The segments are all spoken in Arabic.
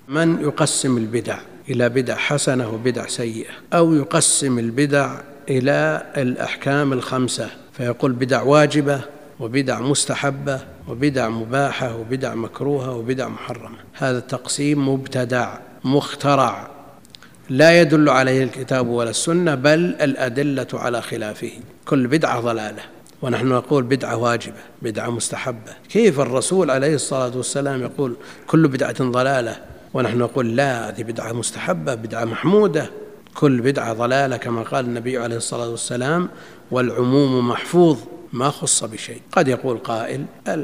من يقسم البدع إلى بدع حسنة وبدع سيئة، أو يقسم البدع إلى الأحكام الخمسة فيقول بدع واجبة وبدع مستحبة وبدع مباحة وبدع مكروهة وبدع محرمة. هذا التقسيم مبتدع مخترع لا يدل عليه الكتاب ولا السنة، بل الأدلة على خلافه. كل بدعة ضلالة، ونحن نقول بدعة واجبة بدعة مستحبة. كيف الرسول عليه الصلاة والسلام يقول كل بدعة ضلالة ونحن نقول لا، هذه بدعة مستحبة بدعة محمودة؟ كل بدعة ضلالة كما قال النبي عليه الصلاة والسلام، والعموم محفوظ ما خص بشيء. قد يقول قائل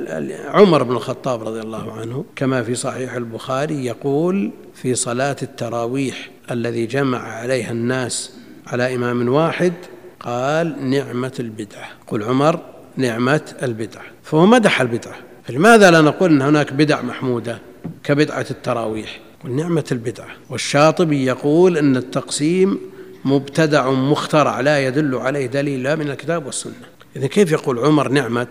عمر بن الخطاب رضي الله عنه كما في صحيح البخاري يقول في صلاة التراويح الذي جمع عليها الناس على إمام واحد قال نعمة البدعة. قل عمر نعمة البدعة، فهو مدح البدعة. فلماذا لا نقول أن هناك بدع محمودة كبدعة التراويح؟ قل نعمة البدعة. والشاطبي يقول أن التقسيم مبتدع مخترع لا يدل عليه دليل لا من الكتاب والسنة. إذن كيف يقول عمر نعمة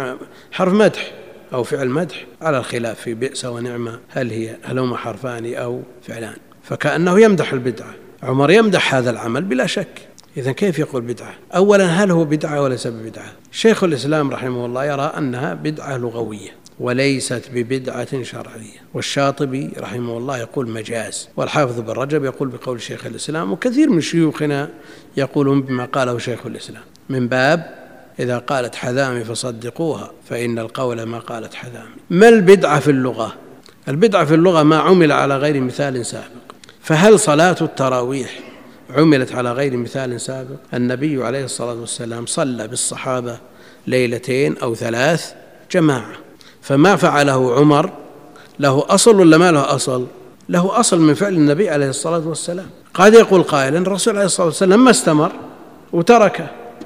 حرف مدح أو فعل مدح؟ على الخلاف في بئس ونعمة، هل هما حرفان أو فعلان؟ فكأنه يمدح البدعة. عمر يمدح هذا العمل بلا شك. إذن كيف يقول بدعة؟ أولا هل هو بدعة وليس ببدعة؟ شيخ الإسلام رحمه الله يرى أنها بدعة لغوية وليست ببدعة شرعية، والشاطبي رحمه الله يقول مجاز، والحافظ بن رجب يقول بقول شيخ الإسلام، وكثير من شيوخنا يقولون بما قاله شيخ الإسلام من باب إذا قالت حذامي فصدقوها فإن القول ما قالت حذامي. ما البدعة في اللغة؟ البدعة في اللغة ما عمل على غير مثال سابق. فهل صلاة التراويح عملت على غير مثال سابق؟ النبي عليه الصلاة والسلام صلى بالصحابة ليلتين أو 3 جماعة، فما فعله عمر له أصل ولا ما له أصل؟ له أصل من فعل النبي عليه الصلاة والسلام. قد يقول قائل الرسول عليه الصلاة والسلام ما استمر وتركه.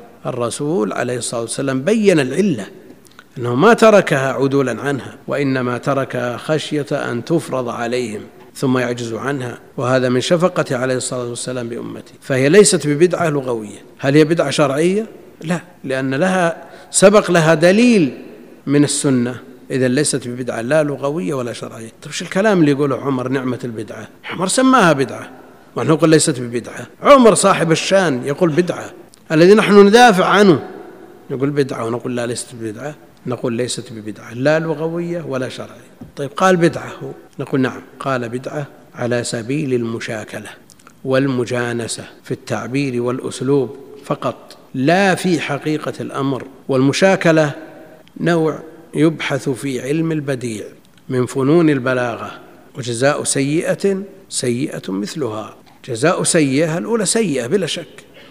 الرسول عليه الصلاة والسلام بين العلة أنه ما تركها عدولا عنها، وإنما تركها خشية أن تفرض عليهم ثم يعجزوا عنها، وهذا من شفقته عليه الصلاة والسلام بأمته. فهي ليست ببدعة لغوية. هل هي بدعة شرعية؟ لا، لأن لها سبق لها دليل من السنة، إذا ليست ببدعة لا لغوية ولا شرعية. طيب شو الكلام اللي يقوله عمر نعمة البدعة؟ عمر سماها بدعة ونحن نقول ليست ببدعة. عمر صاحب الشان يقول بدعة، الذي نحن ندافع عنه نقول بدعة ونقول لا ليست ببدعة، نقول ليست ببدعة لا لغوية ولا شرعية. طيب قال بدعة هو، نقول نعم قال بدعة على سبيل المشاكلة والمجانسة في التعبير والأسلوب فقط، لا في حقيقة الأمر. والمشاكلة نوع يبحث في علم البديع من فنون البلاغة، وجزاء سيئة سيئة مثلها. جزاء سيئة الأولى سيئة بلا شك،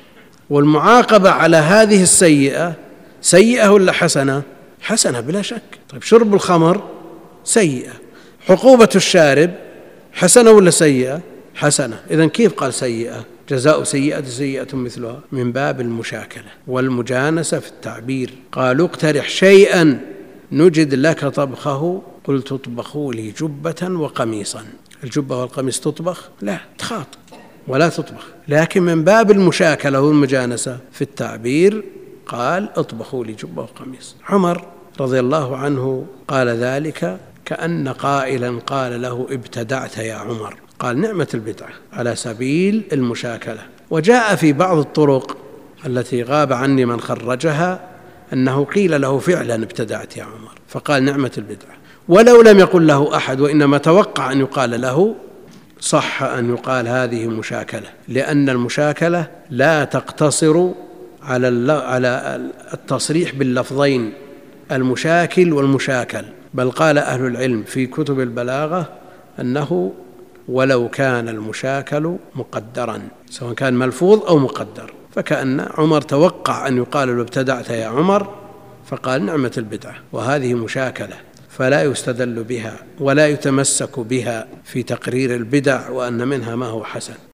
والمعاقبة على هذه السيئة سيئة ولا حسنة؟ حسنة بلا شك. طيب شرب الخمر سيئة، عقوبة الشارب حسنة ولا سيئة؟ حسنة. إذن كيف قال سيئة؟ جزاء سيئة سيئة مثلها، من باب المشاكلة والمجانسة في التعبير. قالوا اقترح شيئا نجد لك طبخه، قلت اطبخوا لي جبة وقميصا. الجبة والقميص تطبخ؟ لا، تخاط ولا تطبخ، لكن من باب المشاكلة والمجانسة في التعبير قال اطبخوا لي جبة وقميص. عمر رضي الله عنه قال ذلك كأن قائلا قال له ابتدعت يا عمر. قال نعمة البدعة على سبيل المشاكلة. وجاء في بعض الطرق التي غاب عني من خرجها أنه قيل له فعلا ابتدعت يا عمر، فقال نعمة البدعة، ولو لم يقل له أحد وإنما توقع أن يقال له صح أن يقال هذه مشاكلة، لأن المشاكلة لا تقتصر على التصريح باللفظين المشاكل والمشاكل، بل قال أهل العلم في كتب البلاغة أنه ولو كان المشاكل مقدرا سواء كان ملفوظ أو مقدر، فكأن عمر توقع أن يقال له ابتدعت يا عمر فقال نعمة البدعة، وهذه مشاكلة فلا يستدل بها ولا يتمسك بها في تقرير البدع وأن منها ما هو حسن.